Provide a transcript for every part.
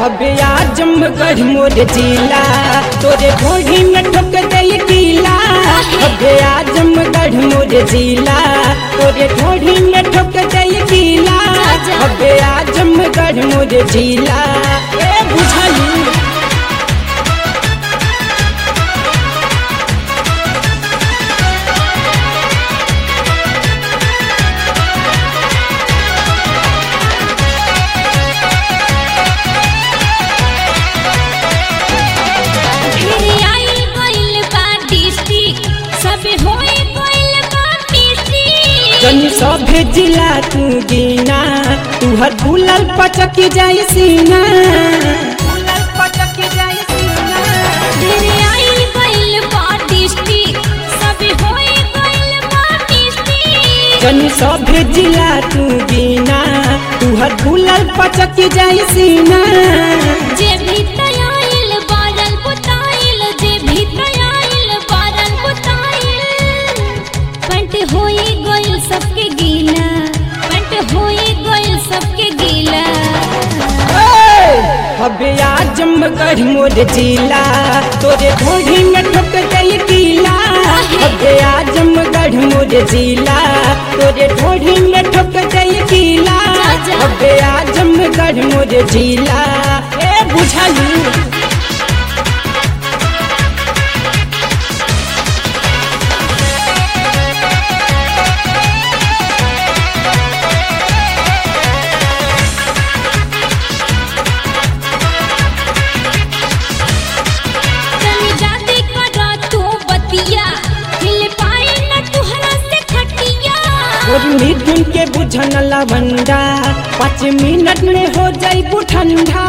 हबे आजमगढ़ मोर जिला तोरे ढोढ़ी में ठोक दे कीला। हबे आजमगढ़ मोर जिला तोरे ढोढ़ी में ठोक दे कीला। हबे आजमगढ़ मोर जिला ए बुझली। जनी सभे जिला तू गिना तुहर भूलल पचक जाई सीना। जनी सभे जिला तू गिना तुहर भूलल पचक जाई सीना। जे भी तयाइल बारल पुताइल, जे भी तयाइल बारल पुताइल। पंट होई गइल सबके गीला, पंट होई गइल सबके गीला। हबे आजमगढ़ मोर जिला तोरे ढोढ़ी में ठोक दे कीला। हबे आजमगढ़ मोर जिला तोरे ढोढ़ी में ठोक दे कीला। हबे आजमगढ़ मोर जिला ए बुझली। मिथुन के बुझन लवंडा 5 मिनट में हो जाई ठंडा।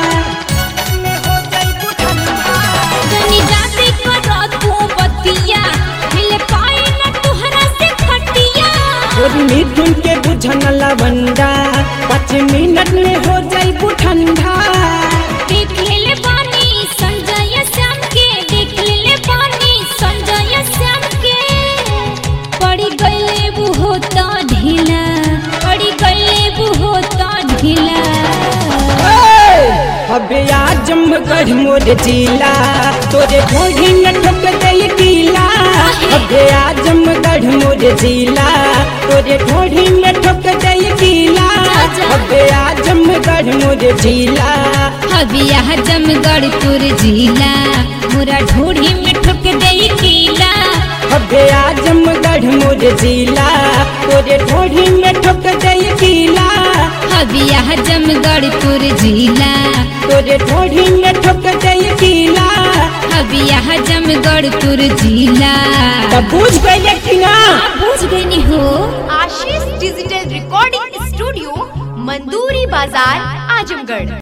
मिथुन के बुझन लवंडा 5 मिनट में हो जाई ठंडा। देख ले पानी संजय श्याम के, देख ले पानी संजय श्याम के। पड़ी गईले वो होता ढीला, पड़ी गईले वो होता ढीला। हबे आजमगढ़ मोर जिला तोरे ढोढ़ी में ठोक दे कीला। हबे आजमगढ़ मोर जिला तोरे ढोढ़ी में ठोक दे कीला। हबे आजमगढ़ मोर जिला। हबे आजमगढ़ तोर जिला मोरा ढोढ़ी में ठोक दे कीला। हबे आजमगढ़ मोर जिला तोरे ढोढ़ी में ठोक दे कीला। हबे आजमगढ़ तोर जिला तोरे ढोढ़ी में ठोक दे कीला। हबे आजमगढ़ तोर जिला। तब बुझ गए कि ना? बुझ गई हो। Ashish digital recording studio, Manduri Bazar, Azamgarh.